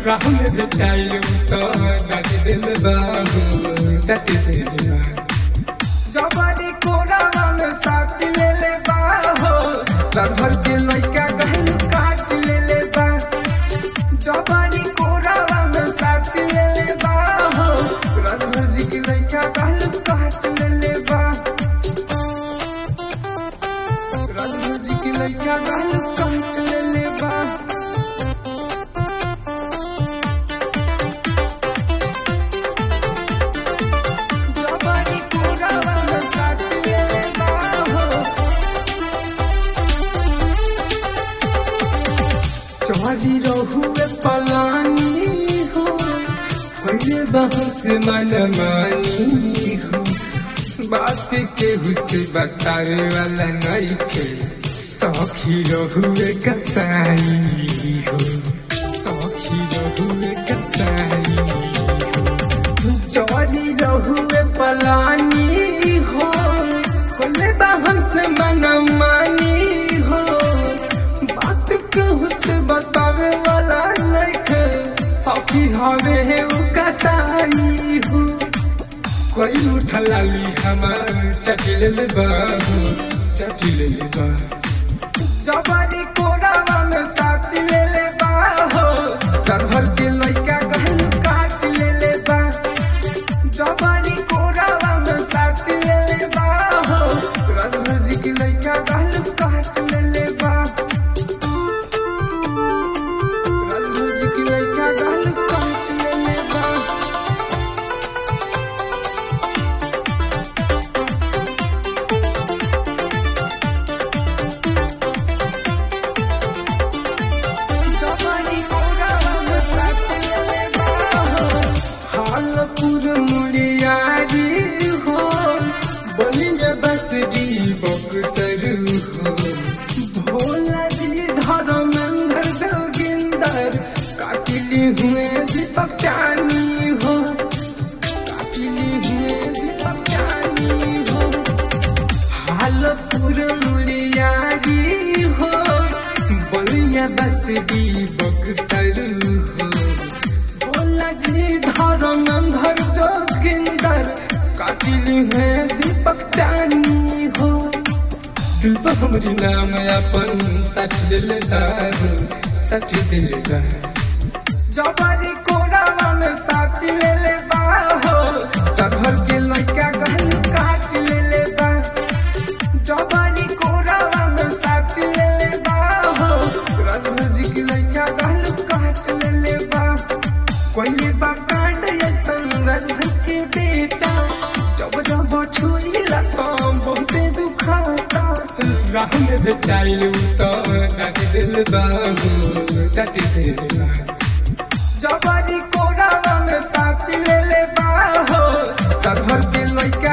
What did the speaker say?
राहुल दे चाइलू तो डाटी दिल बाबू डाटी दिल जवानी कोरावा में साथ ले ले बाहो घर के लइका कहलू काट ले ले बा जवानी कोरावा में साथ ले ले बाहो राजभर जी की लइका कहलू काट ले ले बा राजभर जी की लइका कहलू काट ले ले बा चौधरी रहुए पलानी हो पहले बहुत से मन मानी हो बात के हुसे बतावे वाला नहीं के सखी रहुए कसाई हो सखी रहुए कसाई हो चौधरी रहुए पलानी हो पहले बहुत से मन मानी हो बतावे वाला लइके सखी हवे है उ कसाई हो कोई उठलाली हमार चटिले बाबू चटिले बा जवानी कोरावा में साथ ले ले बाहो घर के लइका कहलू काट ले ले बा जवानी कोरावा में साथ ले ले बाहो राजभर जी की लइका कहलू काट ले ले बा बक्सर हो भोला जी धर्मेंद्र जोगिंदर काटिली हुए दीपक चानी हो काटिली हुए दीपक चानी हो हालपुर मुड़ियारी हो बलिया बसरी बक्सर हो भोला जी धर्मेंद्र जोगिंदर काटिली हुए दीपक चानी हो दिल पर हमारी नाम अपन सच दिल सच दिल जवानी कोरावा में साथ ले ले बाहो घर के लइका कहलू काट ले ले बा जवानी कोरावा में साथ ले ले बाहो राजभर जी की लइका कहलू काट ले ले बा कोई बाकांड ये संगत के बेटा जब जब छुई लता बहुते दुखाता राहुल दे चाइलू तो डाटी दिल बाबू डाटी दिल जवानी कोरावा में साथ ले ले बाहो घर के लइका